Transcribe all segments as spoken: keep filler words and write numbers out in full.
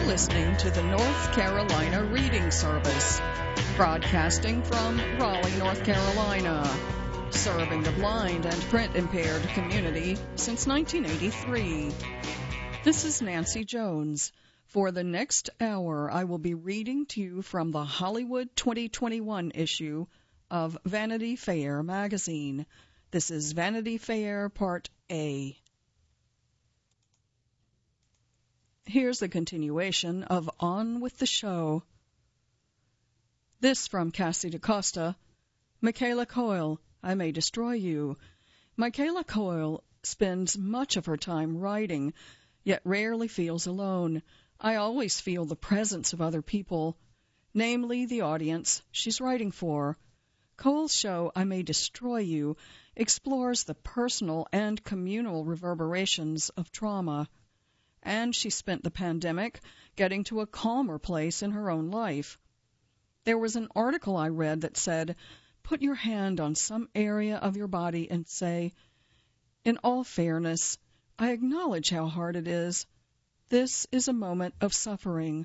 listening to the North Carolina Reading Service, broadcasting from Raleigh, North Carolina, serving the blind and print-impaired community since nineteen eighty-three. This is Nancy Jones. For the next hour, I will be reading to you from the Hollywood twenty twenty-one issue of Vanity Fair magazine. This is Vanity Fair Part A. Here's the continuation of On with the Show. This from Cassie DaCosta. Michaela Coyle, I May Destroy You. Michaela Coyle spends much of her time writing, yet rarely feels alone. I always feel the presence of other people, namely the audience she's writing for. Cole's show, I May Destroy You, explores the personal and communal reverberations of trauma. And she spent the pandemic getting to a calmer place in her own life. There was an article I read that said, put your hand on some area of your body and say, in all fairness, I acknowledge how hard it is. This is a moment of suffering.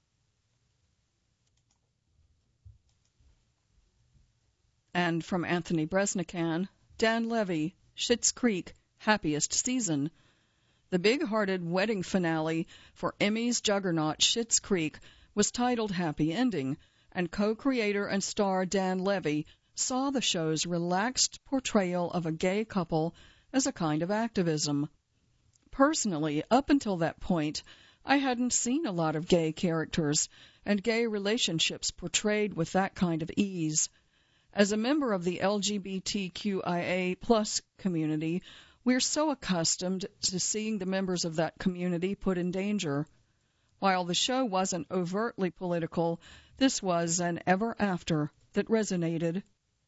And from Anthony Breznican, Dan Levy, Schitt's Creek, Happiest Season. The big-hearted wedding finale for Emmy's juggernaut Schitt's Creek was titled Happy Ending, and co-creator and star Dan Levy saw the show's relaxed portrayal of a gay couple as a kind of activism. Personally, up until that point, I hadn't seen a lot of gay characters and gay relationships portrayed with that kind of ease. As a member of the L G B T Q I A plus community, we're so accustomed to seeing the members of that community put in danger. While the show wasn't overtly political, this was an ever after that resonated.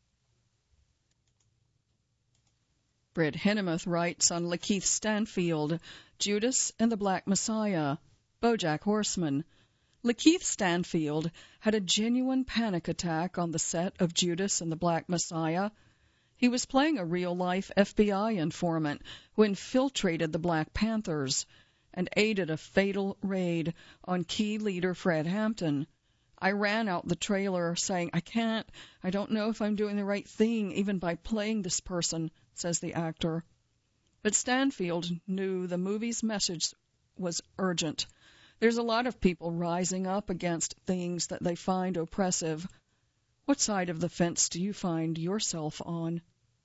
Britt Hennemuth writes on Lakeith Stanfield, Judas and the Black Messiah, BoJack Horseman. Lakeith Stanfield had a genuine panic attack on the set of Judas and the Black Messiah. He was playing a real-life F B I informant who infiltrated the Black Panthers and aided a fatal raid on key leader Fred Hampton. I ran out the trailer saying, I can't, I don't know if I'm doing the right thing even by playing this person, says the actor. But Stanfield knew the movie's message was urgent. There's a lot of people rising up against things that they find oppressive. What side of the fence do you find yourself on?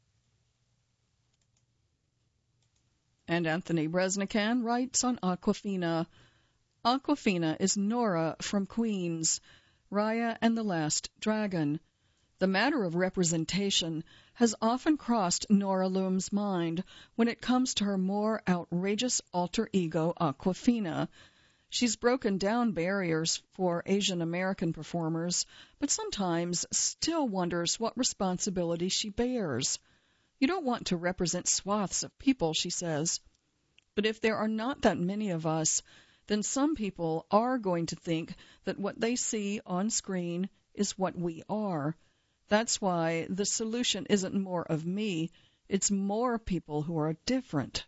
And Anthony Breznican writes on Aquafina. Aquafina is Nora from Queens, Raya and the Last Dragon. The matter of representation has often crossed Nora Loom's mind when it comes to her more outrageous alter ego, Aquafina. She's broken down barriers for Asian American performers, but sometimes still wonders what responsibility she bears. You don't want to represent swaths of people, she says. But if there are not that many of us, then some people are going to think that what they see on screen is what we are. That's why the solution isn't more of me, it's more people who are different.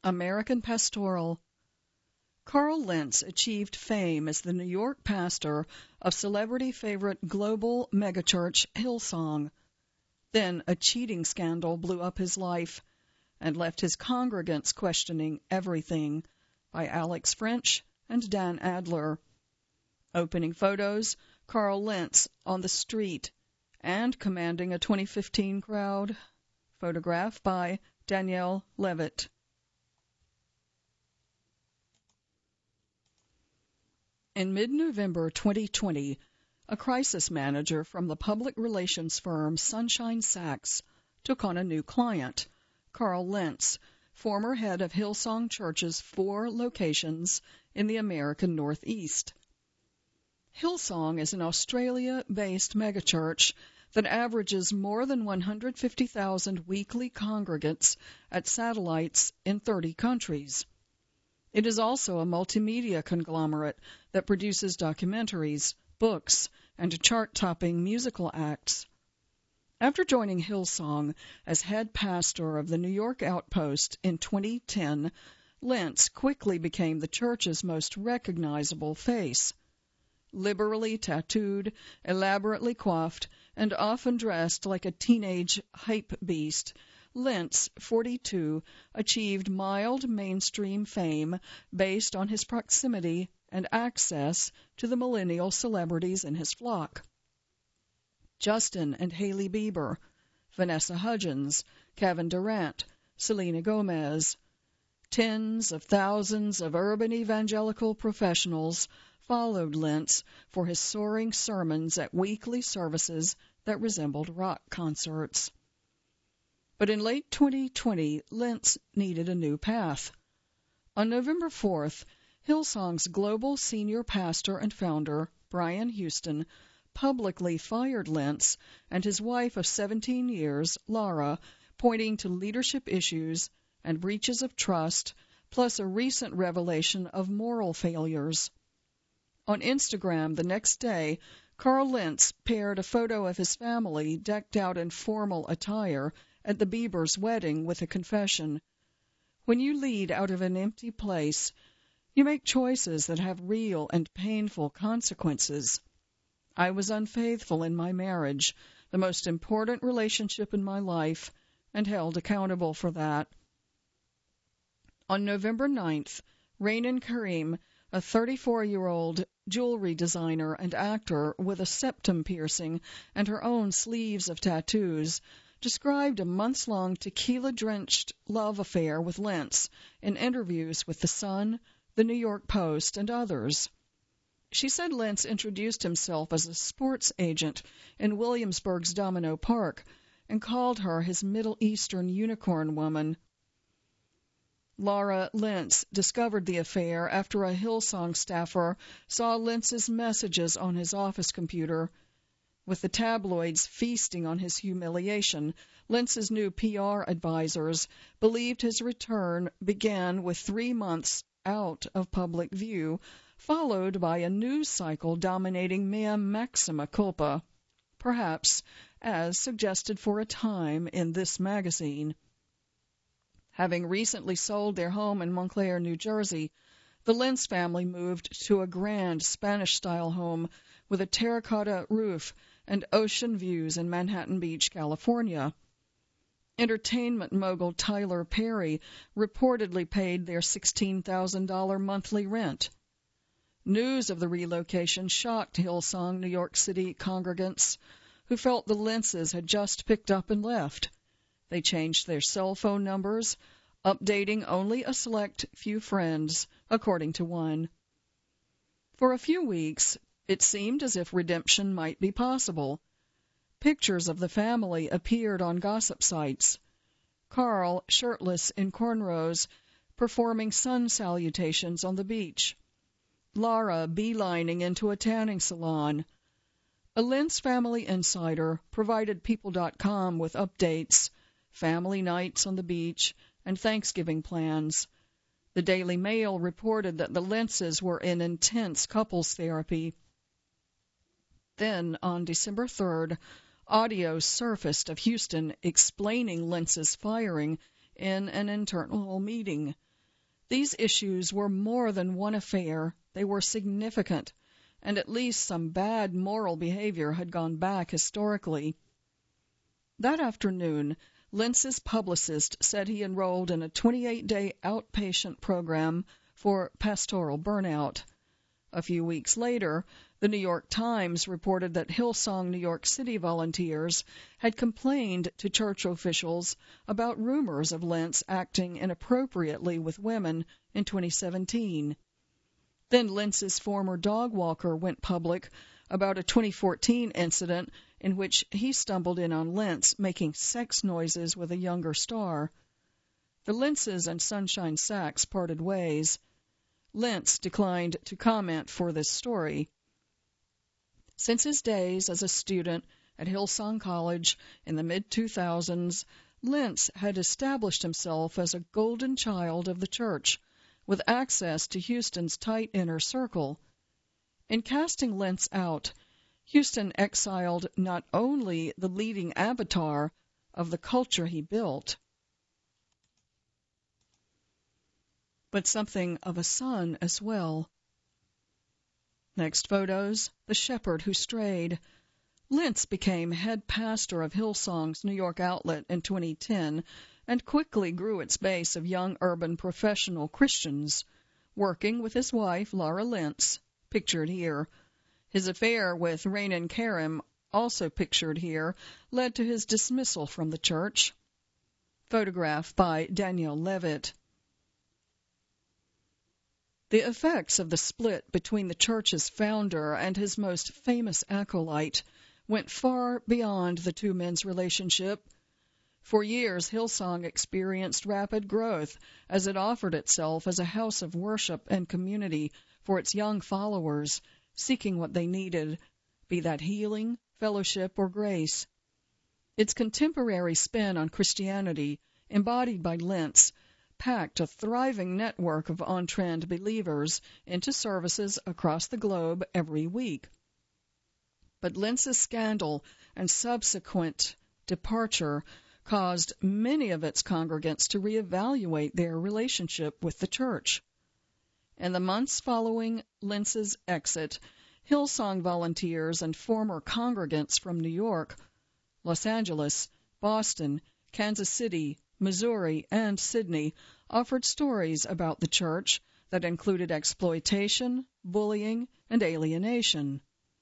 American Pastoral. Carl Lentz achieved fame as the New York pastor of celebrity favorite global megachurch Hillsong. Then a cheating scandal blew up his life and left his congregants questioning everything, by Alex French and Dan Adler. Opening photos, Carl Lentz on the street and commanding a twenty fifteen crowd. Photograph by Danielle Levitt. In mid-November twenty twenty, a crisis manager from the public relations firm Sunshine Sachs took on a new client, Carl Lentz, former head of Hillsong Church's four locations in the American Northeast. Hillsong is an Australia-based megachurch that averages more than one hundred fifty thousand weekly congregants at satellites in thirty countries. It is also a multimedia conglomerate that produces documentaries, books, and chart-topping musical acts. After joining Hillsong as head pastor of the New York Outpost in twenty ten, Lentz quickly became the church's most recognizable face. Liberally tattooed, elaborately coiffed, and often dressed like a teenage hype beast, Lentz, forty-two, achieved mild mainstream fame based on his proximity and access to the millennial celebrities in his flock. Justin and Hailey Bieber, Vanessa Hudgens, Kevin Durant, Selena Gomez. Tens of thousands of urban evangelical professionals followed Lentz for his soaring sermons at weekly services that resembled rock concerts. But in late twenty twenty, Lentz needed a new path. On November fourth, Hillsong's global senior pastor and founder, Brian Houston, publicly fired Lentz and his wife of seventeen years, Laura, pointing to leadership issues and breaches of trust, plus a recent revelation of moral failures. On Instagram the next day, Carl Lentz paired a photo of his family decked out in formal attire at the Biebers' wedding with a confession. When you lead out of an empty place, you make choices that have real and painful consequences. I was unfaithful in my marriage, the most important relationship in my life, and held accountable for that. On November ninth, Rainan Karim, a thirty-four-year-old jewelry designer and actor with a septum piercing and her own sleeves of tattoos, described a months-long tequila-drenched love affair with Lentz in interviews with The Sun, The New York Post, and others. She said Lentz introduced himself as a sports agent in Williamsburg's Domino Park and called her his Middle Eastern unicorn woman. Laura Lentz discovered the affair after a Hillsong staffer saw Lentz's messages on his office computer. With the tabloids feasting on his humiliation, Lentz's new P R advisors believed his return began with three months out of public view, followed by a news cycle dominating mea maxima culpa, perhaps as suggested for a time in this magazine. Having recently sold their home in Montclair, New Jersey, the Lentz family moved to a grand Spanish-style home with a terracotta roof and ocean views in Manhattan Beach, California. Entertainment mogul Tyler Perry reportedly paid their sixteen thousand dollars monthly rent. News of the relocation shocked Hillsong New York City congregants who felt the Lentzes had just picked up and left. They changed their cell phone numbers, updating only a select few friends, according to one. For a few weeks, it seemed as if redemption might be possible. Pictures of the family appeared on gossip sites. Carl, shirtless in cornrows, performing sun salutations on the beach. Laura beelining into a tanning salon. A Lentz family insider provided People dot com with updates, family nights on the beach, and Thanksgiving plans. The Daily Mail reported that the Lentzes were in intense couples therapy. Then, on December third, audio surfaced of Houston explaining Lentz's firing in an internal meeting, These issues were more than one affair. They were significant, and at least some bad moral behavior had gone back historically. That afternoon, Lentz's publicist said he enrolled in a twenty-eight day outpatient program for pastoral burnout. A few weeks later, the New York Times reported that Hillsong New York City volunteers had complained to church officials about rumors of Lentz acting inappropriately with women in twenty seventeen. Then Lentz's former dog walker went public about a twenty fourteen incident in which he stumbled in on Lentz making sex noises with a younger star. The Lentzes and Sunshine Sachs parted ways. Lentz declined to comment for this story. Since his days as a student at Hillsong College in the mid two thousands, Lentz had established himself as a golden child of the church, with access to Houston's tight inner circle. In casting Lentz out, Houston exiled not only the leading avatar of the culture he built, but something of a son as well. Next photos, the shepherd who strayed. Lentz became head pastor of Hillsong's New York outlet in twenty ten and quickly grew its base of young urban professional Christians, working with his wife, Laura Lentz, pictured here. His affair with Raanan Karim, also pictured here, led to his dismissal from the church. Photograph by Danielle Levitt. The effects of the split between the church's founder and his most famous acolyte went far beyond the two men's relationship. For years, Hillsong experienced rapid growth as it offered itself as a house of worship and community for its young followers, seeking what they needed, be that healing, fellowship, or grace. Its contemporary spin on Christianity, embodied by Lentz, packed a thriving network of on-trend believers into services across the globe every week. But Lentz's scandal and subsequent departure caused many of its congregants to reevaluate their relationship with the church. In the months following Lentz's exit, Hillsong volunteers and former congregants from New York, Los Angeles, Boston, Kansas City, Missouri, and Sydney offered stories about the church that included exploitation, bullying, and alienation.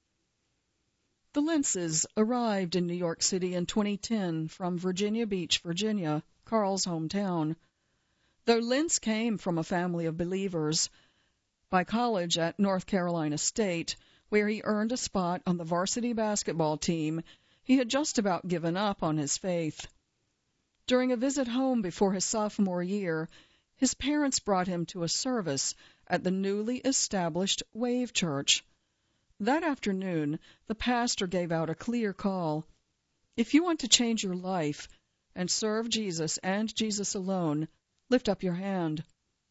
The Lentzes arrived in New York City in twenty ten from Virginia Beach, Virginia, Carl's hometown. Though Lentz came from a family of believers, by college at North Carolina State, where he earned a spot on the varsity basketball team, he had just about given up on his faith. During a visit home before his sophomore year, his parents brought him to a service at the newly established Wave Church. That afternoon, the pastor gave out a clear call. If you want to change your life and serve Jesus and Jesus alone, lift up your hand.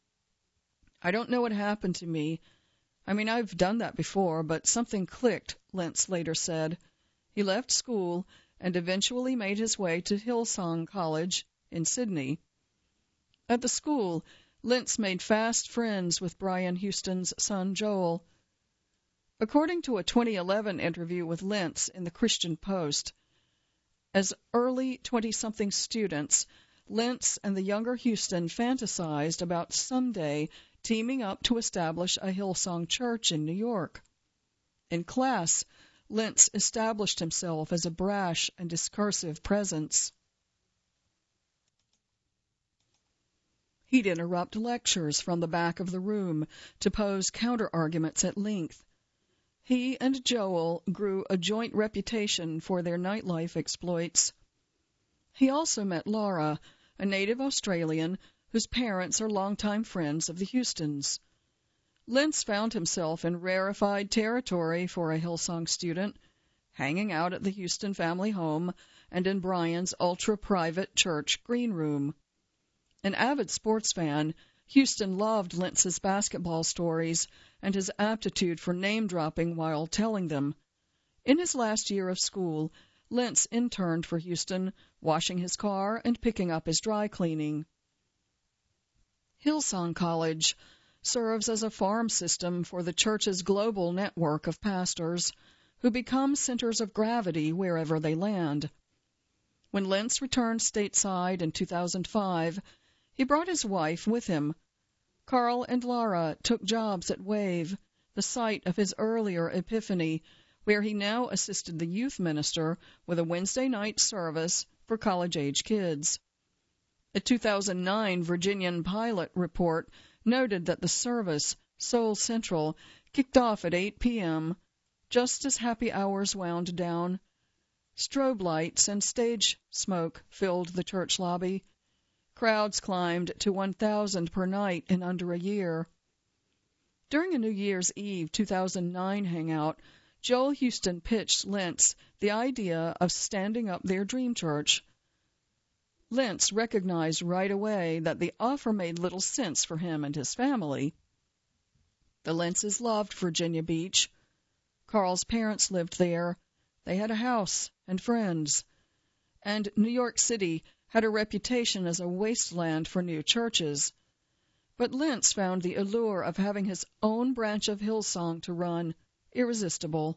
I don't know what happened to me. I mean, I've done that before, but something clicked, Lentz later said. He left school and eventually made his way to Hillsong College in Sydney. At the school, Lentz made fast friends with Brian Houston's son Joel. According to a twenty eleven interview with Lentz in the Christian Post, as early twenty-something students, Lentz and the younger Houston fantasized about someday teaming up to establish a Hillsong church in New York. In class, Lentz established himself as a brash and discursive presence. He'd interrupt lectures from the back of the room to pose counter-arguments at length. He and Joel grew a joint reputation for their nightlife exploits. He also met Laura, a native Australian whose parents are longtime friends of the Houstons. Lentz found himself in rarefied territory for a Hillsong student, hanging out at the Houston family home and in Brian's ultra-private church green room. An avid sports fan, Houston loved Lentz's basketball stories and his aptitude for name-dropping while telling them. In his last year of school, Lentz interned for Houston, washing his car and picking up his dry cleaning. Hillsong College serves as a farm system for the church's global network of pastors who become centers of gravity wherever they land. When Lentz returned stateside in two thousand five, he brought his wife with him. Carl and Laura took jobs at Wave, the site of his earlier Epiphany, where he now assisted the youth minister with a Wednesday night service for college-age kids. A two thousand nine Virginian Pilot report noted that the service, Soul Central, kicked off at eight p.m., just as happy hours wound down. Strobe lights and stage smoke filled the church lobby. Crowds climbed to one thousand per night in under a year. During a New Year's Eve two thousand nine hangout, Joel Houston pitched Lentz the idea of standing up their dream church. Lentz recognized right away that the offer made little sense for him and his family. The Lentzes loved Virginia Beach. Carl's parents lived there. They had a house and friends. And New York City had a reputation as a wasteland for new churches. But Lentz found the allure of having his own branch of Hillsong to run irresistible.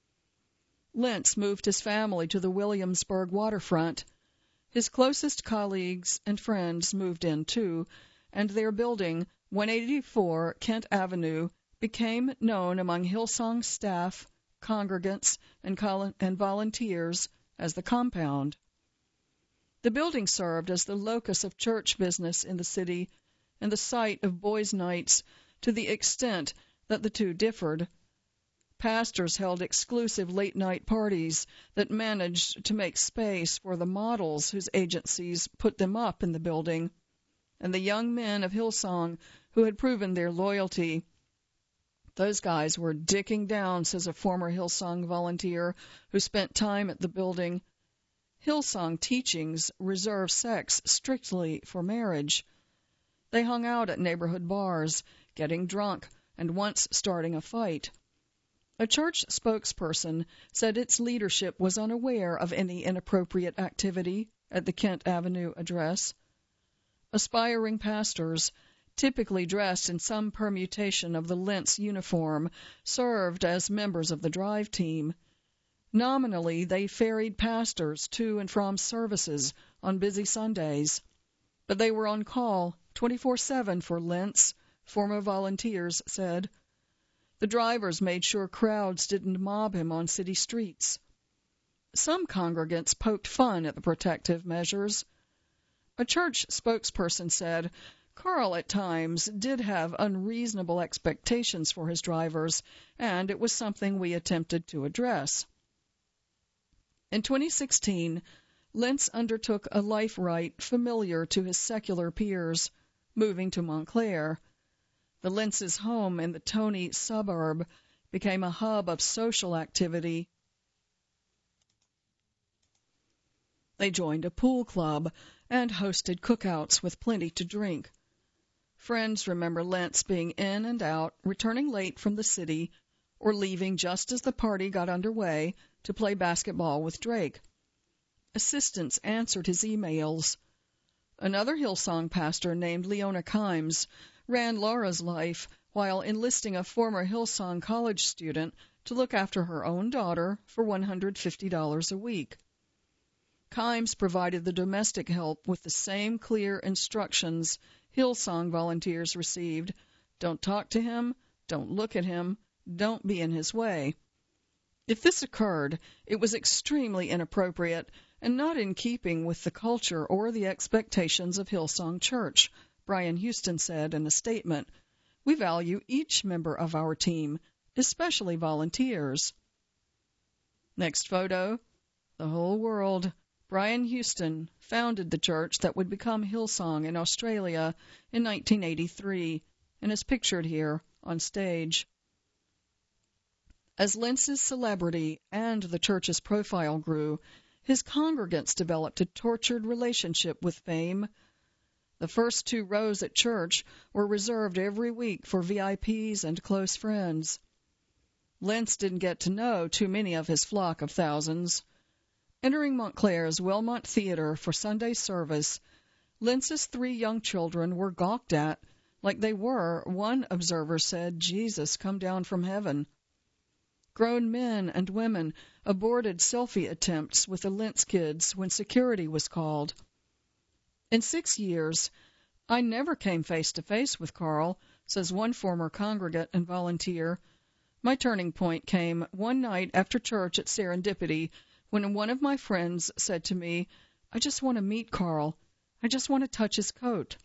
Lentz moved his family to the Williamsburg waterfront. His closest colleagues and friends moved in, too, and their building, one eighty-four Kent Avenue, became known among Hillsong staff, congregants, and, and volunteers as the Compound. The building served as the locus of church business in the city and the site of boys' nights to the extent that the two differed. Pastors held exclusive late-night parties that managed to make space for the models whose agencies put them up in the building, and the young men of Hillsong who had proven their loyalty. Those guys were dicking down, says a former Hillsong volunteer who spent time at the building. Hillsong teachings reserve sex strictly for marriage. They hung out at neighborhood bars, getting drunk, and once starting a fight. A church spokesperson said its leadership was unaware of any inappropriate activity at the Kent Avenue address. Aspiring pastors, typically dressed in some permutation of the Lentz uniform, served as members of the drive team. Nominally, they ferried pastors to and from services on busy Sundays, but they were on call twenty-four seven for Lentz, former volunteers said. The drivers made sure crowds didn't mob him on city streets. Some congregants poked fun at the protective measures. A church spokesperson said Carl at times did have unreasonable expectations for his drivers, and it was something we attempted to address. In twenty sixteen, Lentz undertook a life rite familiar to his secular peers, moving to Montclair. The Lentz's home in the Tony suburb became a hub of social activity. They joined a pool club and hosted cookouts with plenty to drink. Friends remember Lentz being in and out, returning late from the city, or leaving just as the party got underway to play basketball with Drake. Assistants answered his emails. Another Hillsong pastor named Leona Kimes ran Laura's life while enlisting a former Hillsong college student to look after her own daughter for one hundred fifty dollars a week. Kimes provided the domestic help with the same clear instructions Hillsong volunteers received. Don't talk to him, don't look at him, don't be in his way. If this occurred, it was extremely inappropriate and not in keeping with the culture or the expectations of Hillsong Church, Brian Houston said in a statement. We value each member of our team, especially volunteers. Next photo, the whole world. Brian Houston founded the church that would become Hillsong in Australia in nineteen eighty-three and is pictured here on stage. As Lentz's celebrity and the church's profile grew, his congregants developed a tortured relationship with fame. The first two rows at church were reserved every week for V I Ps and close friends. Lentz didn't get to know too many of his flock of thousands. Entering Montclair's Wilmot Theater for Sunday service, Lentz's three young children were gawked at Like they were, one observer said, Jesus come down from heaven. Grown men and women aborted selfie attempts with the Lentz kids when security was called. In six years, I never came face to face with Carl, says one former congregant and volunteer. My turning point came one night after church at Serendipity when one of my friends said to me, I just want to meet Carl. I just want to touch his coat.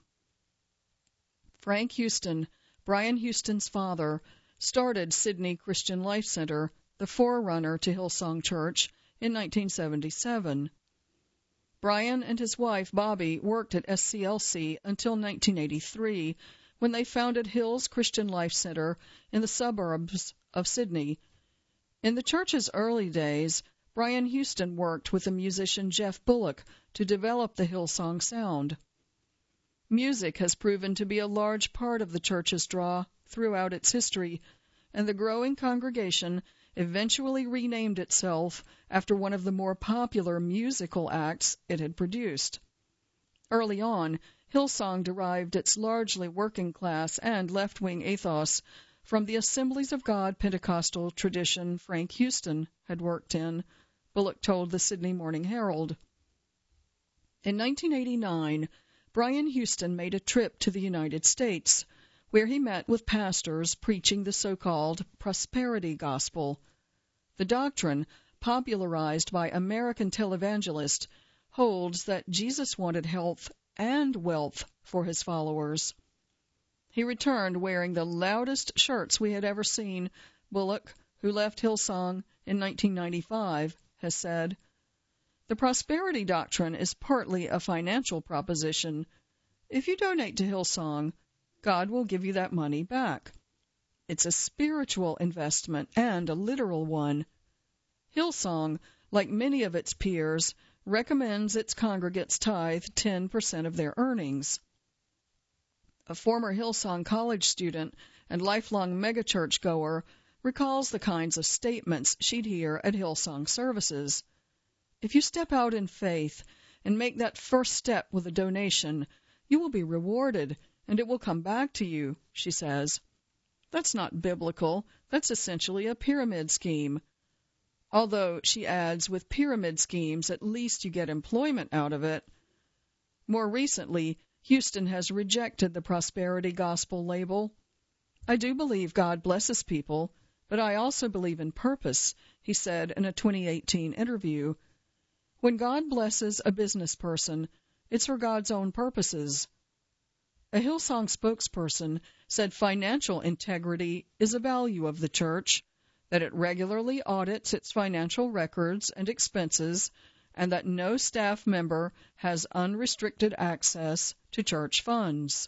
Frank Houston, Brian Houston's father, started Sydney Christian Life Center, the forerunner to Hillsong Church, in nineteen seventy-seven. Brian and his wife, Bobby, worked at S C L C until nineteen eighty-three, when they founded Hills Christian Life Center in the suburbs of Sydney. In the church's early days, Brian Houston worked with the musician Jeff Bullock to develop the Hillsong sound. Music has proven to be a large part of the church's draw throughout its history, and the growing congregation eventually renamed itself after one of the more popular musical acts it had produced. Early on, Hillsong derived its largely working-class and left-wing ethos from the Assemblies of God Pentecostal tradition Frank Houston had worked in, Bullock told the Sydney Morning Herald. In nineteen eighty-nine, Brian Houston made a trip to the United States, where he met with pastors preaching the so-called prosperity gospel. The doctrine, popularized by American televangelist, holds that Jesus wanted health and wealth for his followers. He returned wearing the loudest shirts we had ever seen, Bullock, who left Hillsong in nineteen ninety-five, has said. The prosperity doctrine is partly a financial proposition. If you donate to Hillsong, God will give you that money back. It's a spiritual investment and a literal one. Hillsong, like many of its peers, recommends its congregates tithe ten percent of their earnings. A former Hillsong college student and lifelong megachurch goer recalls the kinds of statements she'd hear at Hillsong services. If you step out in faith and make that first step with a donation, you will be rewarded, and it will come back to you, she says. That's not biblical. That's essentially a pyramid scheme. Although, she adds, with pyramid schemes, at least you get employment out of it. More recently, Houston has rejected the prosperity gospel label. I do believe God blesses people, but I also believe in purpose, he said in a twenty eighteen interview. When God blesses a business person, it's for God's own purposes. A Hillsong spokesperson said financial integrity is a value of the church, that it regularly audits its financial records and expenses, and that no staff member has unrestricted access to church funds.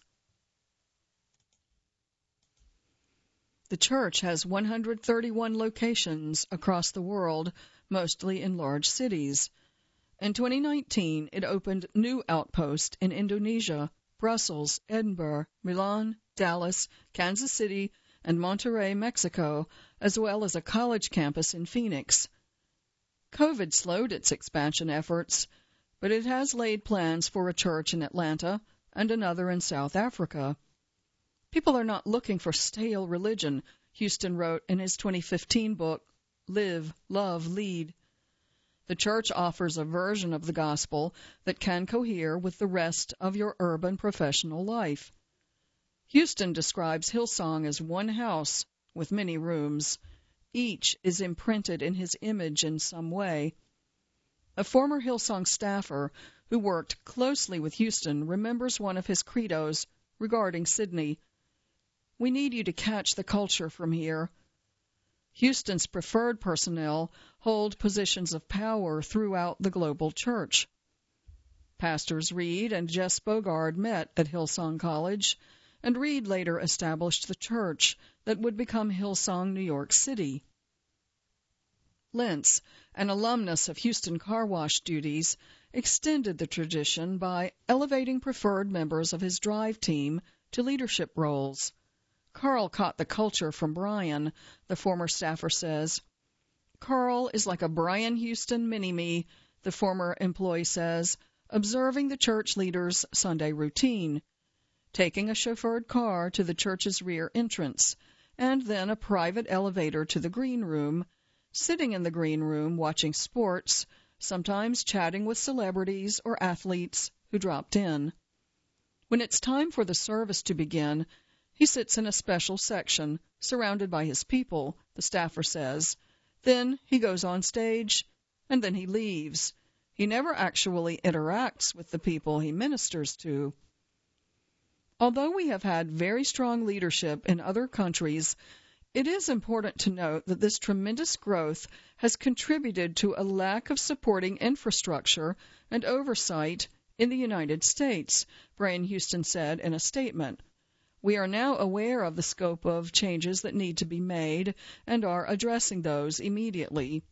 The church has one hundred thirty-one locations across the world, mostly in large cities. In twenty nineteen, it opened new outposts in Indonesia, Brussels, Edinburgh, Milan, Dallas, Kansas City, and Monterrey, Mexico, as well as a college campus in Phoenix. COVID slowed its expansion efforts, but it has laid plans for a church in Atlanta and another in South Africa. People are not looking for stale religion, Houston wrote in his twenty fifteen book, Live, Love, Lead. The church offers a version of the gospel that can cohere with the rest of your urban professional life. Houston describes Hillsong as one house with many rooms. Each is imprinted in his image in some way. A former Hillsong staffer who worked closely with Houston remembers one of his credos regarding Sydney. We need you to catch the culture from here. Houston's preferred personnel hold positions of power throughout the global church. Pastors Reed and Jess Bogard met at Hillsong College, and Reed later established the church that would become Hillsong New York City. Lentz, an alumnus of Houston Car Wash duties, extended the tradition by elevating preferred members of his drive team to leadership roles. Carl caught the culture from Brian, the former staffer says. Carl is like a Brian Houston mini-me, the former employee says, observing the church leader's Sunday routine. taking a chauffeured car to the church's rear entrance, and then a private elevator to the green room, sitting in the green room watching sports, sometimes chatting with celebrities or athletes who dropped in. When it's time for the service to begin, he sits in a special section, surrounded by his people, the staffer says. Then he goes on stage, and then he leaves. He never actually interacts with the people he ministers to. Although we have had very strong leadership in other countries, it is important to note that this tremendous growth has contributed to a lack of supporting infrastructure and oversight in the United States, Brian Houston said in a statement. We are now aware of the scope of changes that need to be made and are addressing those immediately.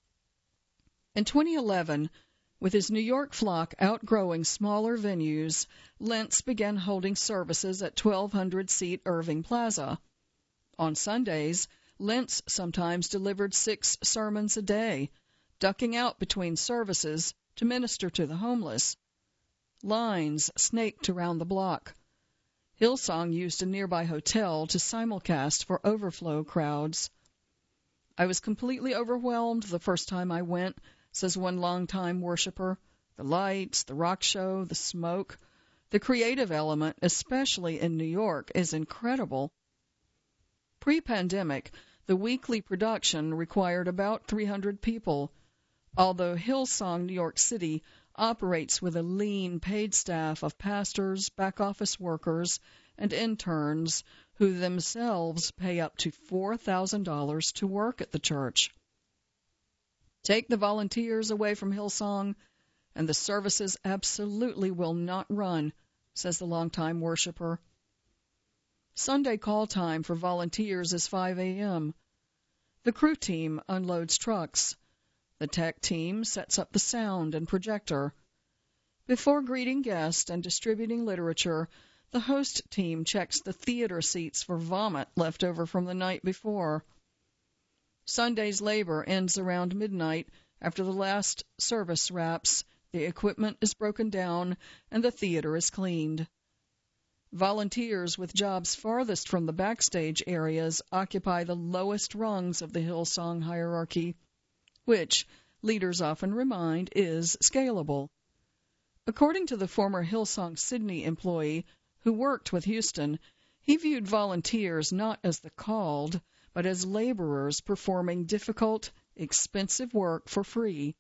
In twenty eleven, with his New York flock outgrowing smaller venues, Lentz began holding services at twelve hundred seat Irving Plaza. On Sundays, Lentz sometimes delivered six sermons a day, ducking out between services to minister to the homeless. Lines snaked around the block. Hillsong used a nearby hotel to simulcast for overflow crowds. I was completely overwhelmed the first time I went, says one longtime worshiper. The lights, the rock show, the smoke, the creative element, especially in New York, is incredible. Pre-pandemic, the weekly production required about three hundred people, although Hillsong New York City operates with a lean paid staff of pastors, back-office workers, and interns who themselves pay up to four thousand dollars to work at the church. Take the volunteers away from Hillsong, and the services absolutely will not run, says the longtime worshiper. Sunday call time for volunteers is five a.m. The crew team unloads trucks. The tech team sets up the sound and projector. Before greeting guests and distributing literature, the host team checks the theater seats for vomit left over from the night before. Sunday's labor ends around midnight after the last service wraps, the equipment is broken down, and the theater is cleaned. Volunteers with jobs farthest from the backstage areas occupy the lowest rungs of the Hillsong hierarchy, which, leaders often remind, is scalable. According to the former Hillsong Sydney employee who worked with Houston, he viewed volunteers not as the called, but as laborers performing difficult, expensive work for free.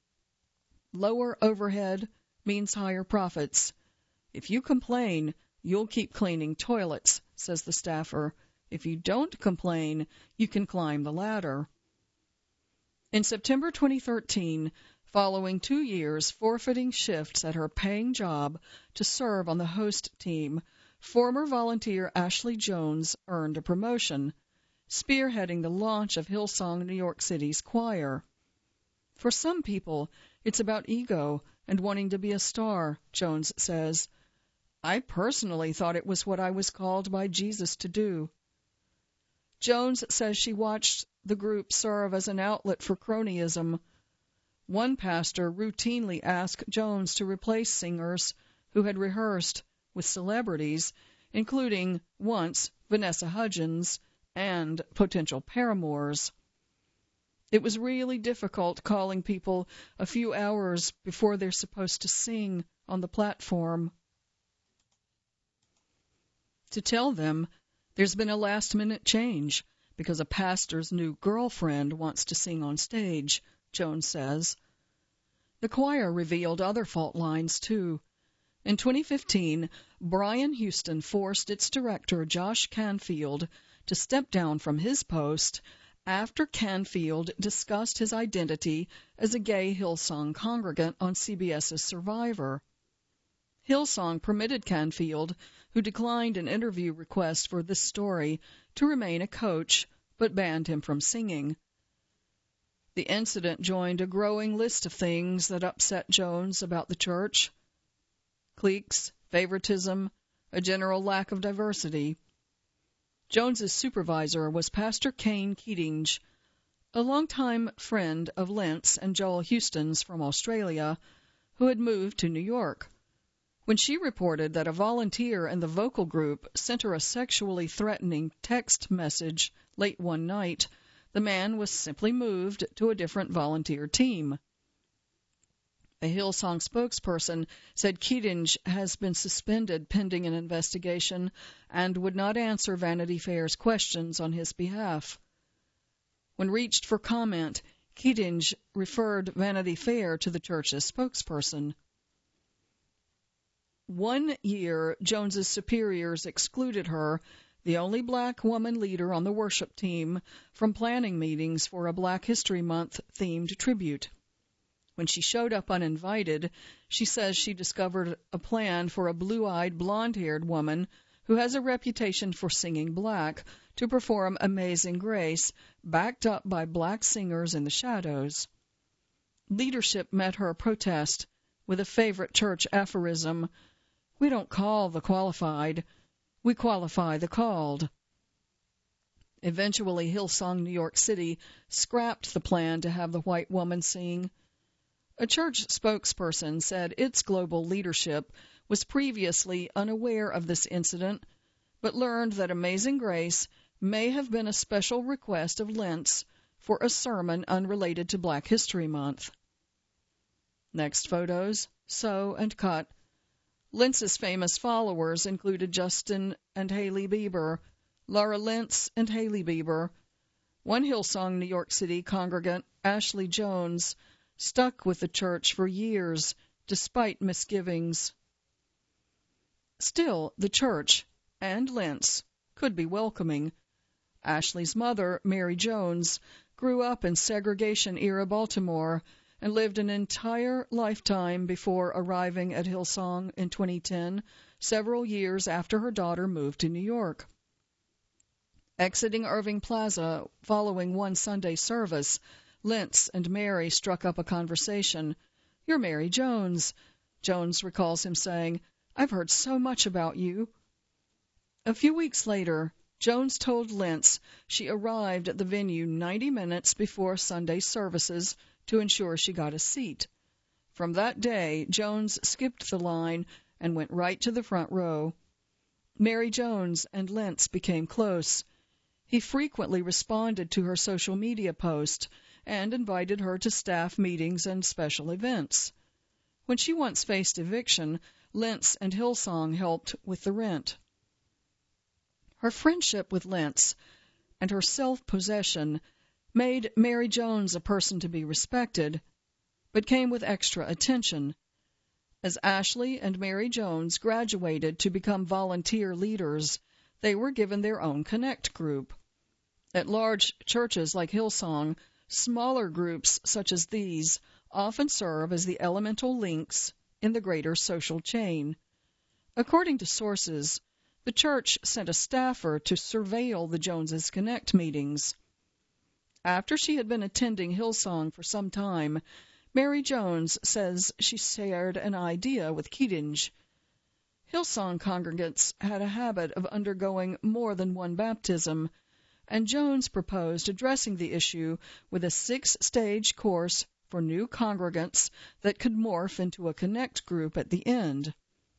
Lower overhead means higher profits. If you complain, you'll keep cleaning toilets, says the staffer. If you don't complain, you can climb the ladder. In September twenty thirteen, following two years forfeiting shifts at her paying job to serve on the host team, former volunteer Ashley Jones earned a promotion, spearheading the launch of Hillsong New York City's choir. For some people, it's about ego and wanting to be a star, Jones says. I personally thought it was what I was called by Jesus to do. Jones says she watched the group serve as an outlet for cronyism. One pastor routinely asked Jones to replace singers who had rehearsed with celebrities, including, once, Vanessa Hudgens and potential paramours. It was really difficult calling people a few hours before they're supposed to sing on the platform. To tell them there's been a last-minute change because a pastor's new girlfriend wants to sing on stage, Jones says. The choir revealed other fault lines, too. In twenty fifteen, Brian Houston forced its director, Josh Canfield, to step down from his post after Canfield discussed his identity as a gay Hillsong congregant on CBS's Survivor. Hillsong permitted Canfield, who declined an interview request for this story, to remain a coach, but banned him from singing. The incident joined a growing list of things that upset Jones about the church: cliques, favoritism, a general lack of diversity. Jones's supervisor was Pastor Kane Keatinge, a longtime friend of Lentz and Joel Houston's from Australia, who had moved to New York. when she reported that a volunteer in the vocal group sent her a sexually threatening text message late one night, the man was simply moved to a different volunteer team. A Hillsong spokesperson said Keatinge has been suspended pending an investigation and would not answer Vanity Fair's questions on his behalf. When reached for comment, Keatinge referred Vanity Fair to the church's spokesperson. One year, Jones's superiors excluded her, the only black woman leader on the worship team, from planning meetings for a Black History Month-themed tribute. When she showed up uninvited, she says she discovered a plan for a blue-eyed, blonde-haired woman who has a reputation for singing black to perform Amazing Grace, backed up by black singers in the shadows. Leadership met her protest with a favorite church aphorism, "We don't call the qualified, we qualify the called." Eventually, Hillsong New York City scrapped the plan to have the white woman sing. A church spokesperson said its global leadership was previously unaware of this incident, but learned that Amazing Grace may have been a special request of Lentz for a sermon unrelated to Black History Month. Next photos, sew and cut. Lentz's famous followers included Justin and Hailey Bieber, Laura Lentz and Hailey Bieber. One Hillsong New York City congregant, Ashley Jones, stuck with the church for years, despite misgivings. Still, the church, and Lentz, could be welcoming. Ashley's mother, Mary Jones, grew up in segregation-era Baltimore and lived an entire lifetime before arriving at Hillsong in twenty ten, several years after her daughter moved to New York. Exiting Irving Plaza following one Sunday service, Lentz and Mary struck up a conversation. "You're Mary Jones." Jones recalls him saying, "I've heard so much about you." A few weeks later, Jones told Lentz she arrived at the venue ninety minutes before Sunday services to ensure she got a seat. From that day, Jones skipped the line and went right to the front row. Mary Jones and Lentz became close. He frequently responded to her social media posts and invited her to staff meetings and special events. When she once faced eviction, Lentz and Hillsong helped with the rent. Her friendship with Lentz and her self-possession made Mary Jones a person to be respected, but came with extra attention. As Ashley and Mary Jones graduated to become volunteer leaders, they were given their own Connect group. At large churches like Hillsong, smaller groups such as these often serve as the elemental links in the greater social chain. According to sources, the church sent a staffer to surveil the Joneses' Connect meetings. After she had been attending Hillsong for some time, Mary Jones says she shared an idea with Keatinge. Hillsong congregants had a habit of undergoing more than one baptism, and Jones proposed addressing the issue with a six-stage course for new congregants that could morph into a Connect group at the end.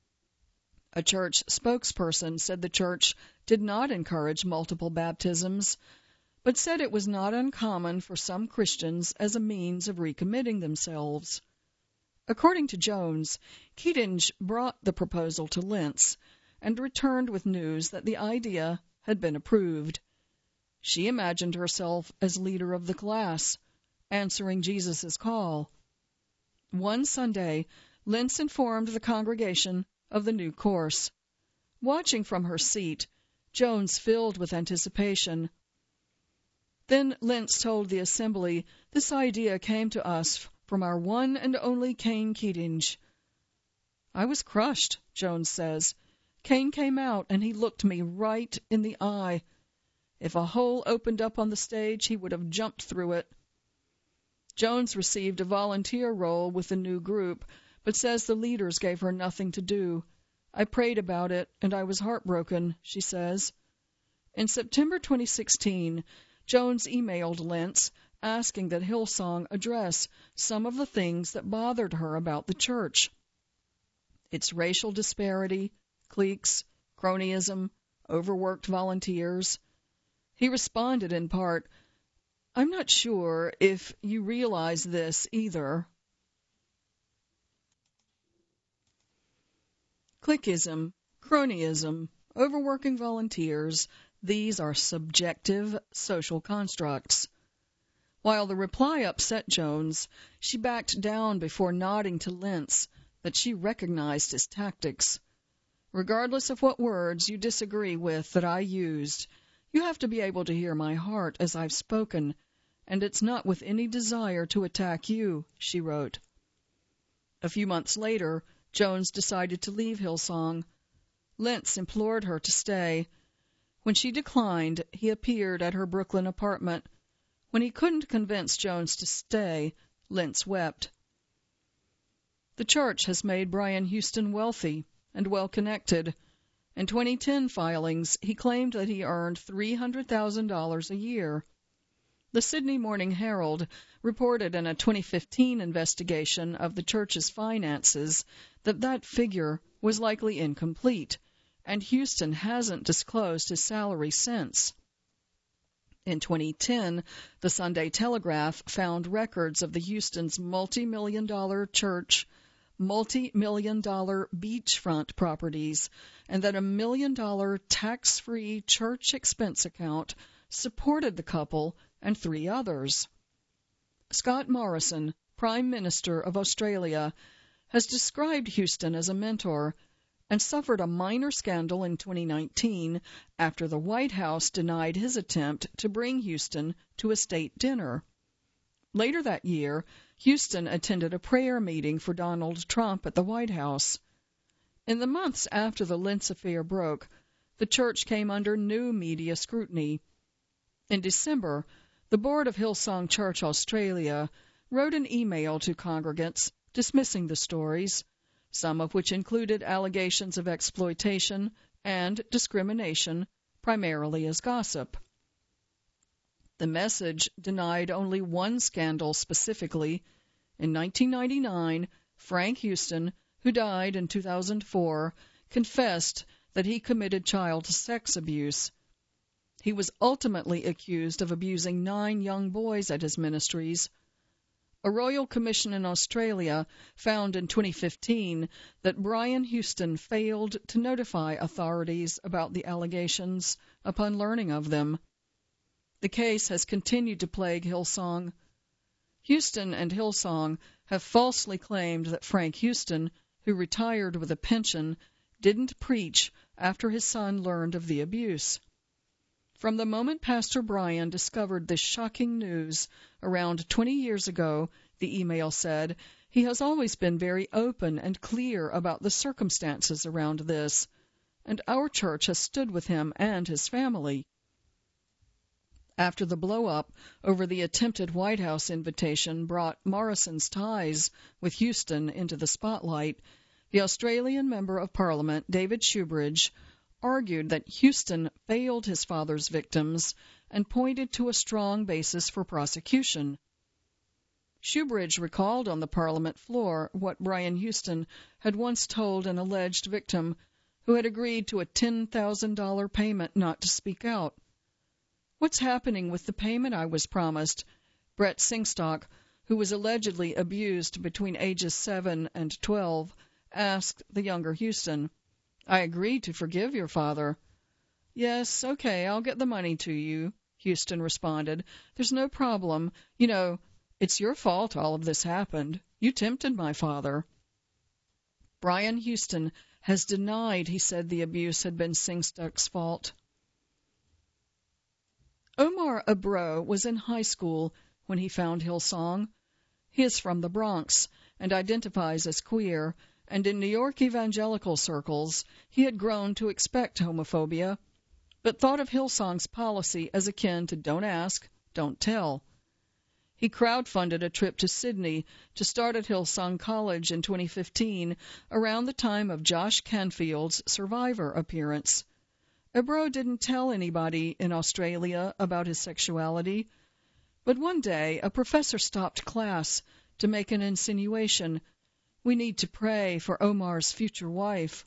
A church spokesperson said the church did not encourage multiple baptisms, but said it was not uncommon for some Christians as a means of recommitting themselves. According to Jones, Keatinge brought the proposal to Lentz and returned with news that the idea had been approved. She imagined herself as leader of the class, answering Jesus' call. One Sunday, Lentz informed the congregation of the new course. Watching from her seat, Jones filled with anticipation. Then Lentz told the assembly, "This idea came to us from our one and only Cain Keatinge." "I was crushed," Jones says. "Cain came out and he looked me right in the eye. If a hole opened up on the stage, he would have jumped through it." Jones received a volunteer role with the new group, but says the leaders gave her nothing to do. "I prayed about it, and I was heartbroken," she says. In September twenty sixteen, Jones emailed Lentz asking that Hillsong address some of the things that bothered her about the church. its racial disparity, cliques, cronyism, overworked volunteers. He responded in part, "I'm not sure if you realize this either." Cliquism, cronyism, overworking volunteers, these are subjective social constructs. While the reply upset Jones, she backed down before nodding to Lentz that she recognized his tactics. "Regardless of what words you disagree with that I used, you have to be able to hear my heart as I've spoken, and it's not with any desire to attack you," she wrote. A few months later, Jones decided to leave Hillsong. Lentz implored her to stay. When she declined, he appeared at her Brooklyn apartment. When he couldn't convince Jones to stay, Lentz wept. The church has made Brian Houston wealthy and well-connected. In twenty ten filings, he claimed that he earned three hundred thousand dollars a year. The Sydney Morning Herald reported in a twenty fifteen investigation of the church's finances that that figure was likely incomplete, and Houston hasn't disclosed his salary since. In twenty ten, the Sunday Telegraph found records of the Houstons' multi-million dollar church, multi-million dollar beachfront properties, and that a million-dollar tax-free church expense account supported the couple and three others. Scott Morrison, Prime Minister of Australia, has described Houston as a mentor and suffered a minor scandal in twenty nineteen after the White House denied his attempt to bring Houston to a state dinner. Later that year, Houston attended a prayer meeting for Donald Trump at the White House. In the months after the Lentz affair broke, the church came under new media scrutiny. In December, the board of Hillsong Church Australia wrote an email to congregants dismissing the stories, some of which included allegations of exploitation and discrimination, primarily as gossip. The message denied only one scandal specifically. In nineteen ninety-nine, Frank Houston, who died in two thousand four, confessed that he committed child sex abuse. He was ultimately accused of abusing nine young boys at his ministries. A royal commission in Australia found in twenty fifteen that Brian Houston failed to notify authorities about the allegations upon learning of them. The case has continued to plague Hillsong. Houston and Hillsong have falsely claimed that Frank Houston, who retired with a pension, didn't preach after his son learned of the abuse. From the moment Pastor Brian discovered this shocking news around twenty years ago, the email said, he has always been very open and clear about the circumstances around this, and our church has stood with him and his family. After the blow-up over the attempted White House invitation brought Morrison's ties with Houston into the spotlight, the Australian Member of Parliament, David Shoebridge, argued that Houston failed his father's victims and pointed to a strong basis for prosecution. Shoebridge recalled on the Parliament floor what Brian Houston had once told an alleged victim who had agreed to a ten thousand dollars payment not to speak out. "What's happening with the payment I was promised?" Brett Singstock, who was allegedly abused between ages seven and twelve, asked the younger Houston. "I agreed to forgive your father." "Yes, okay, I'll get the money to you," Houston responded. "There's no problem. You know, it's your fault all of this happened. You tempted my father." Brian Houston has denied he said the abuse had been Singstock's fault. Omar Abro was in high school when he found Hillsong. He is from the Bronx and identifies as queer, and in New York evangelical circles he had grown to expect homophobia, but thought of Hillsong's policy as akin to don't ask, don't tell. He crowdfunded a trip to Sydney to start at Hillsong College in twenty fifteen, around the time of Josh Canfield's Survivor appearance. Abro didn't tell anybody in Australia about his sexuality, but one day a professor stopped class to make an insinuation. We need to pray for Omar's future wife.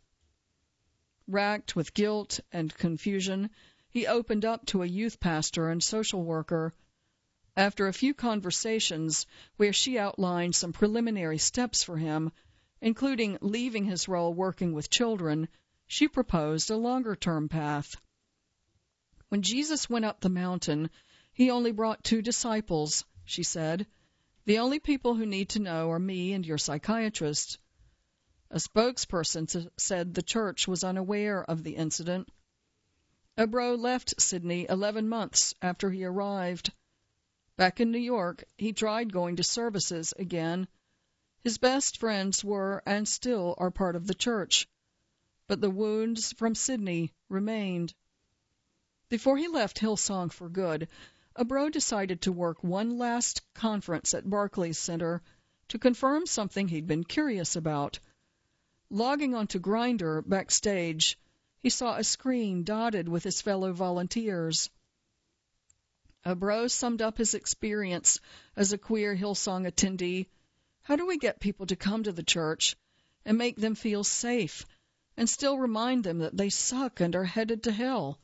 Racked with guilt and confusion, he opened up to a youth pastor and social worker. After a few conversations where she outlined some preliminary steps for him, including leaving his role working with children, she proposed a longer-term path. When Jesus went up the mountain, he only brought two disciples, she said. The only people who need to know are me and your psychiatrist. A spokesperson said the church was unaware of the incident. Obro left Sydney eleven months after he arrived. Back in New York, he tried going to services again. His best friends were and still are part of the church, but the wounds from Sydney remained. Before he left Hillsong for good, Obro decided to work one last conference at Barclays Center to confirm something he'd been curious about. Logging onto Grindr backstage, he saw a screen dotted with his fellow volunteers. Obro summed up his experience as a queer Hillsong attendee. How do we get people to come to the church and make them feel safe and still remind them that they suck and are headed to hell?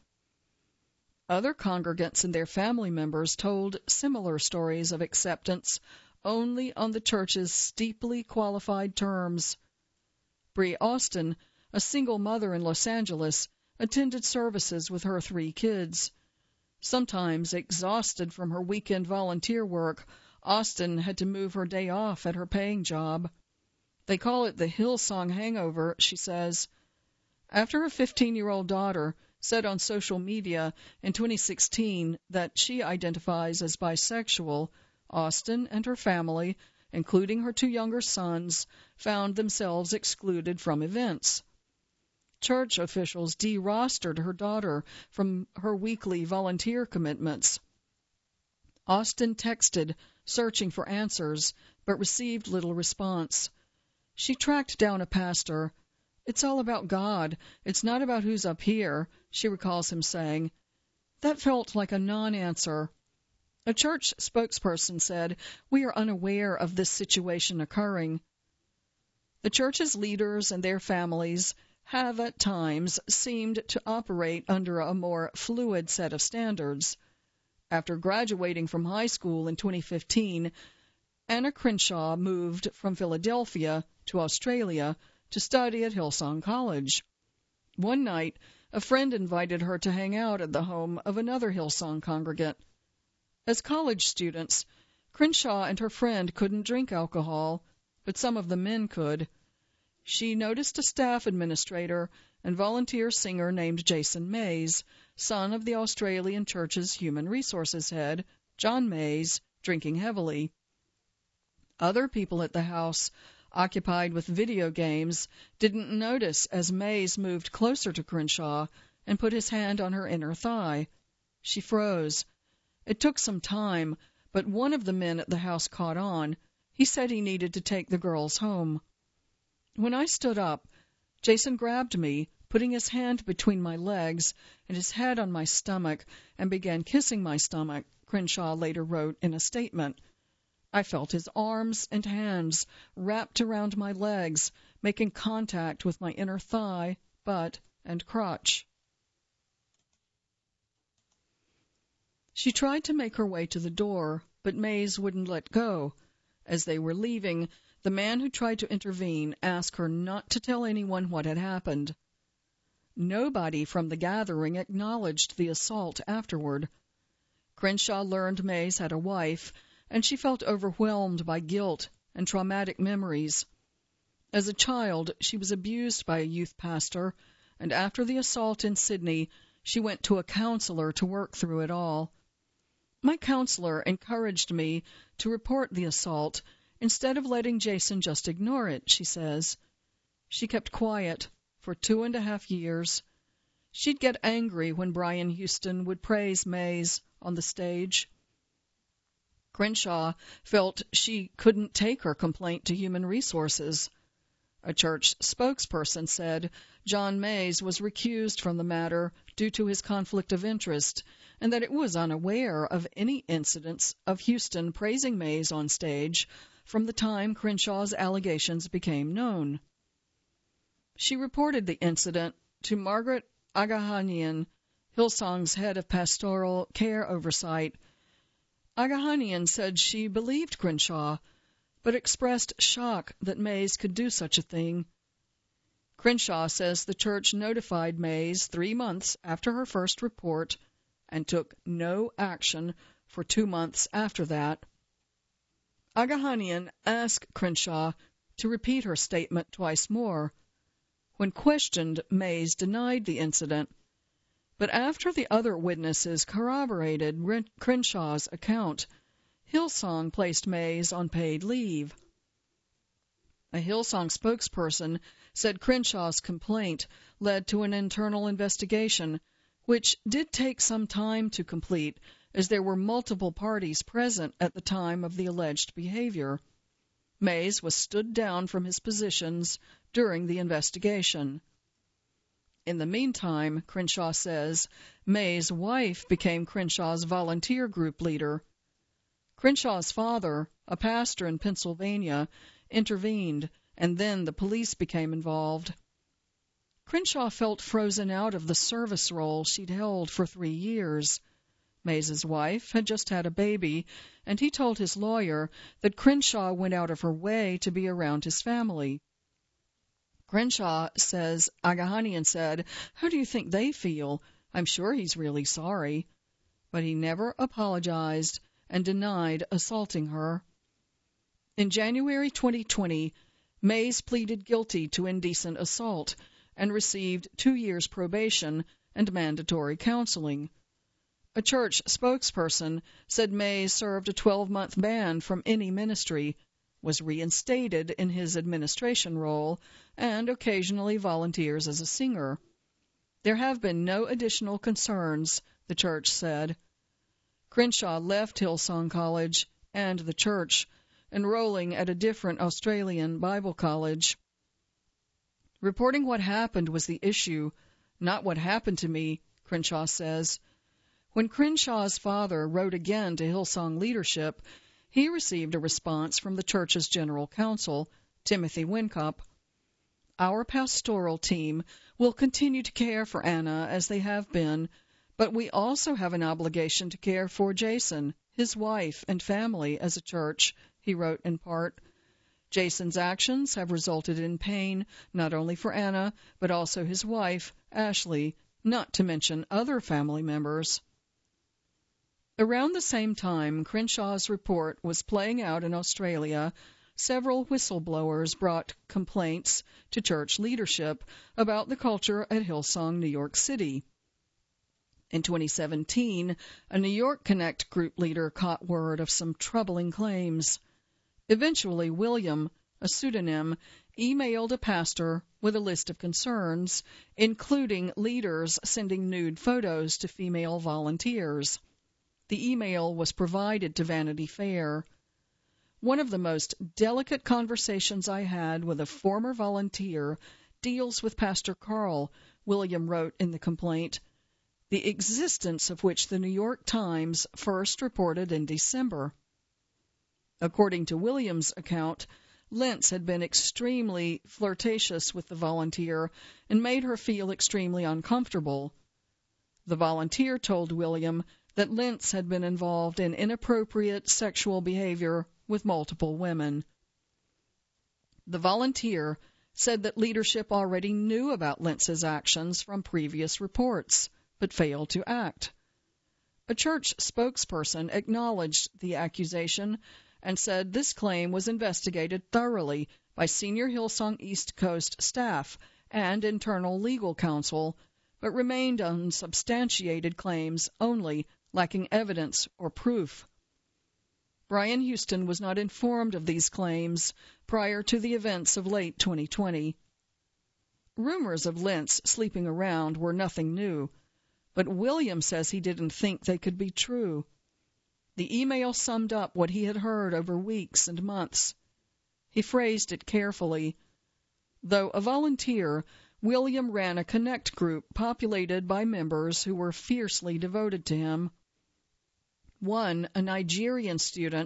Other congregants and their family members told similar stories of acceptance only on the church's steeply qualified terms. Brie Austin, a single mother in Los Angeles, attended services with her three kids. Sometimes, exhausted from her weekend volunteer work, Austin had to move her day off at her paying job. They call it the Hillsong hangover, she says. After her fifteen-year-old daughter said on social media in twenty sixteen that she identifies as bisexual, Austin and her family, including her two younger sons, found themselves excluded from events. Church officials de-rostered her daughter from her weekly volunteer commitments. Austin texted, searching for answers, but received little response. She tracked down a pastor. "It's all about God. It's not about who's up here," she recalls him saying. That felt like a non-answer. A church spokesperson said, "We are unaware of this situation occurring." The church's leaders and their families have at times seemed to operate under a more fluid set of standards. After graduating from high school in twenty fifteen, Anna Crenshaw moved from Philadelphia to Australia to study at Hillsong College. One night, a friend invited her to hang out at the home of another Hillsong congregant. As college students, Crenshaw and her friend couldn't drink alcohol, but some of the men could. She noticed a staff administrator and volunteer singer named Jason Mays, son of the Australian church's human resources head, John Mays, drinking heavily. Other people at the house, occupied with video games, didn't notice as Mays moved closer to Crenshaw and put his hand on her inner thigh. She froze. It took some time, but one of the men at the house caught on. He said he needed to take the girls home. When I stood up, Jason grabbed me, putting his hand between my legs and his head on my stomach, and began kissing my stomach, Crenshaw later wrote in a statement. I felt his arms and hands wrapped around my legs, making contact with my inner thigh, butt, and crotch. She tried to make her way to the door, but Mays wouldn't let go. As they were leaving, the man who tried to intervene asked her not to tell anyone what had happened. Nobody from the gathering acknowledged the assault afterward. Crenshaw learned Mays had a wife, and she felt overwhelmed by guilt and traumatic memories. As a child, she was abused by a youth pastor, and after the assault in Sydney, she went to a counselor to work through it all. My counselor encouraged me to report the assault instead of letting Jason just ignore it, she says. She kept quiet for two and a half years. She'd get angry when Brian Houston would praise Mays on the stage. Crenshaw felt she couldn't take her complaint to Human Resources. A church spokesperson said John Mays was recused from the matter due to his conflict of interest, and that it was unaware of any incidents of Houston praising Mays on stage from the time Crenshaw's allegations became known. She reported the incident to Margaret Agahanian, Hillsong's head of pastoral care oversight. Agahanian said she believed Crenshaw, but expressed shock that Mays could do such a thing. Crenshaw says the church notified Mays three months after her first report and took no action for two months after that. Agahanian asked Crenshaw to repeat her statement twice more. When questioned, Mays denied the incident, but after the other witnesses corroborated Crenshaw's account, Hillsong placed Mays on paid leave. A Hillsong spokesperson said Crenshaw's complaint led to an internal investigation, which did take some time to complete, as there were multiple parties present at the time of the alleged behavior. Mays was stood down from his positions during the investigation. In the meantime, Crenshaw says, Mays' wife became Crenshaw's volunteer group leader. Crenshaw's father, a pastor in Pennsylvania, intervened, and then the police became involved. Crenshaw felt frozen out of the service role she'd held for three years. Mays' wife had just had a baby, and he told his lawyer that Crenshaw went out of her way to be around his family. Crenshaw says, Agahanian said, "How do you think they feel? I'm sure he's really sorry." But he never apologized and denied assaulting her. In January twenty twenty, Mays pleaded guilty to indecent assault and received two years probation and mandatory counseling. A church spokesperson said Mays served a twelve-month ban from any ministry, was reinstated in his administration role, and occasionally volunteers as a singer. There have been no additional concerns, the church said. Crenshaw left Hillsong College and the church, enrolling at a different Australian Bible college. Reporting what happened was the issue, not what happened to me, Crenshaw says. When Crenshaw's father wrote again to Hillsong leadership, he received a response from the church's general counsel, Timothy Wincop. Our pastoral team will continue to care for Anna as they have been, but we also have an obligation to care for Jason, his wife, and family as a church, he wrote in part. Jason's actions have resulted in pain not only for Anna, but also his wife, Ashley, not to mention other family members. Around the same time Crenshaw's report was playing out in Australia, several whistleblowers brought complaints to church leadership about the culture at Hillsong New York City. In twenty seventeen, a New York Connect group leader caught word of some troubling claims. Eventually, William, a pseudonym, emailed a pastor with a list of concerns, including leaders sending nude photos to female volunteers. The email was provided to Vanity Fair. One of the most delicate conversations I had with a former volunteer deals with Pastor Carl, William wrote in the complaint, the existence of which the New York Times first reported in December. According to William's account, Lentz had been extremely flirtatious with the volunteer and made her feel extremely uncomfortable. The volunteer told William that Lentz had been involved in inappropriate sexual behavior with multiple women. The volunteer said that leadership already knew about Lentz's actions from previous reports, but failed to act. A church spokesperson acknowledged the accusation and said this claim was investigated thoroughly by senior Hillsong East Coast staff and internal legal counsel, but remained unsubstantiated claims only, lacking evidence or proof. Brian Houston was not informed of these claims prior to the events of late twenty twenty. Rumors of Lentz sleeping around were nothing new, but William says he didn't think they could be true. The email summed up what he had heard over weeks and months. He phrased it carefully. Though a volunteer, William ran a Connect group populated by members who were fiercely devoted to him. One, a Nigerian student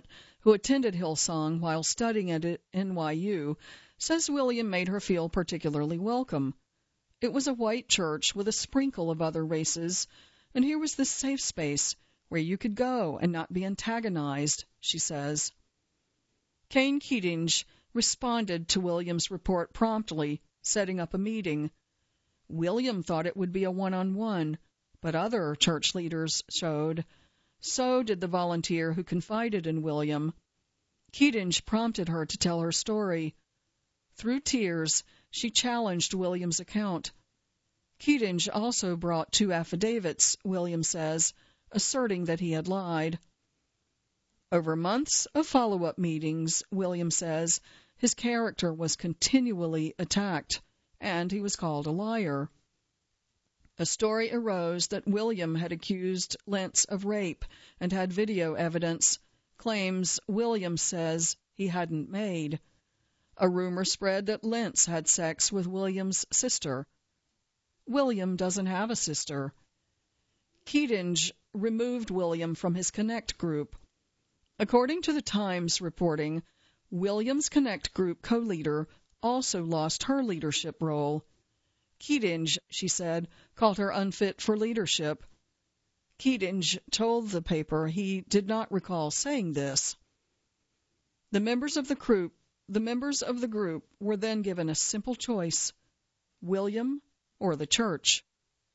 who attended Hillsong while studying at N Y U, says William made her feel particularly welcome. It was a white church with a sprinkle of other races, and here was this safe space where you could go and not be antagonized, she says. Kane Keatinge responded to William's report promptly, setting up a meeting. William thought it would be a one-on-one, but other church leaders showed. So did the volunteer who confided in William. Keatinge prompted her to tell her story. Through tears, she challenged William's account. Keatinge also brought two affidavits, William says, asserting that he had lied. Over months of follow-up meetings, William says, his character was continually attacked, and he was called a liar. A story arose that William had accused Lentz of rape and had video evidence, claims William says he hadn't made. A rumor spread that Lentz had sex with William's sister. William doesn't have a sister. Keatinge removed William from his Connect group. According to the Times reporting, William's Connect group co-leader also lost her leadership role. Keatinge, she said, called her unfit for leadership. Keatinge told the paper he did not recall saying this. The members of the group, the members of the group were then given a simple choice: William or the church.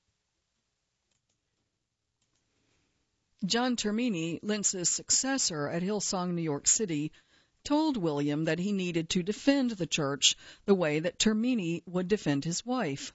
John Termini, Lentz's successor at Hillsong New York City, told William that he needed to defend the church the way that Termini would defend his wife.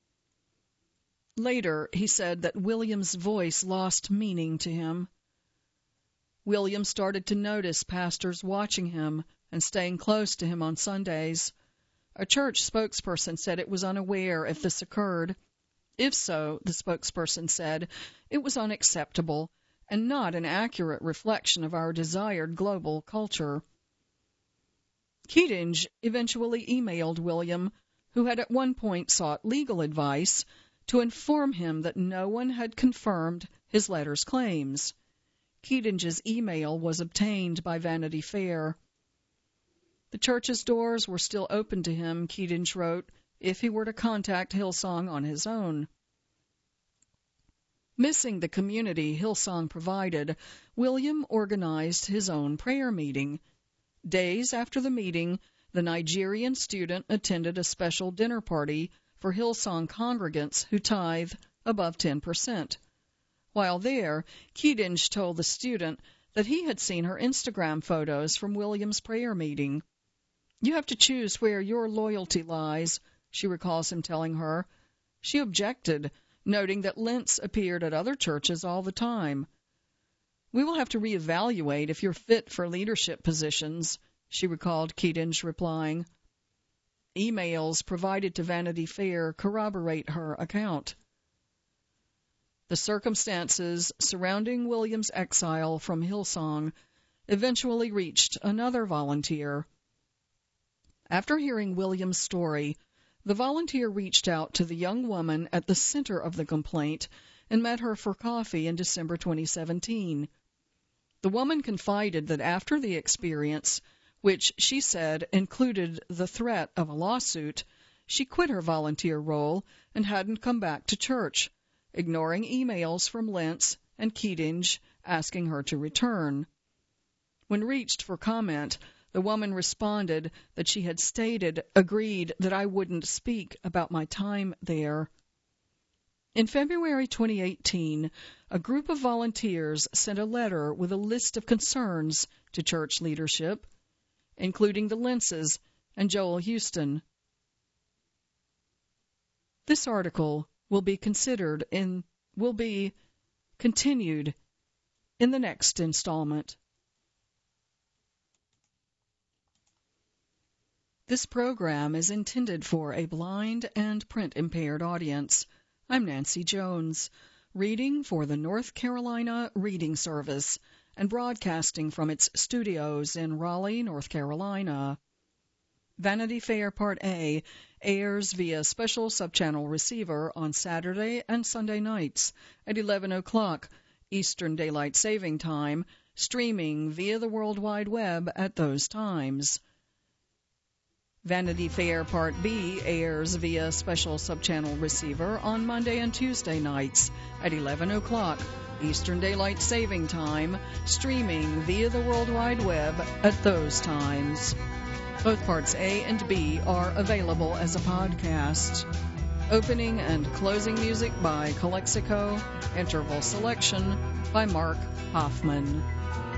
Later, he said that William's voice lost meaning to him. William started to notice pastors watching him and staying close to him on Sundays. A church spokesperson said it was unaware if this occurred. If so, the spokesperson said, it was unacceptable and not an accurate reflection of our desired global culture. Keatinge eventually emailed William, who had at one point sought legal advice, to inform him that no one had confirmed his letter's claims. Keatinge's email was obtained by Vanity Fair. The church's doors were still open to him, Keatinge wrote, if he were to contact Hillsong on his own. Missing the community Hillsong provided, William organized his own prayer meeting. Days after the meeting, the Nigerian student attended a special dinner party for Hillsong congregants who tithe above ten percent. While there, Keatinge told the student that he had seen her Instagram photos from William's prayer meeting. You have to choose where your loyalty lies, she recalls him telling her. She objected, noting that Lentz appeared at other churches all the time. We will have to reevaluate if you're fit for leadership positions, she recalled Keatinge replying. Emails provided to Vanity Fair corroborate her account. The circumstances surrounding William's exile from Hillsong eventually reached another volunteer. After hearing William's story, the volunteer reached out to the young woman at the center of the complaint and met her for coffee in December twenty seventeen. The woman confided that after the experience, which she said included the threat of a lawsuit, she quit her volunteer role and hadn't come back to church, ignoring emails from Lentz and Keatinge asking her to return. When reached for comment, the woman responded that she had stated, agreed that I wouldn't speak about my time there. In February twenty eighteen, a group of volunteers sent a letter with a list of concerns to church leadership, including the Lentzes and Joel Houston. This article will be considered in will be continued in the next installment. This program is intended for a blind and print-impaired audience. I'm Nancy Jones, reading for the North Carolina Reading Service and broadcasting from its studios in Raleigh, North Carolina. Vanity Fair Part A airs via special subchannel receiver on Saturday and Sunday nights at eleven o'clock Eastern Daylight Saving Time, streaming via the World Wide Web at those times. Vanity Fair Part B airs via special subchannel receiver on Monday and Tuesday nights at eleven o'clock Eastern Daylight Saving Time, streaming via the World Wide Web at those times. Both Parts A and B are available as a podcast. Opening and closing music by Calexico. Interval selection by Mark Hoffman.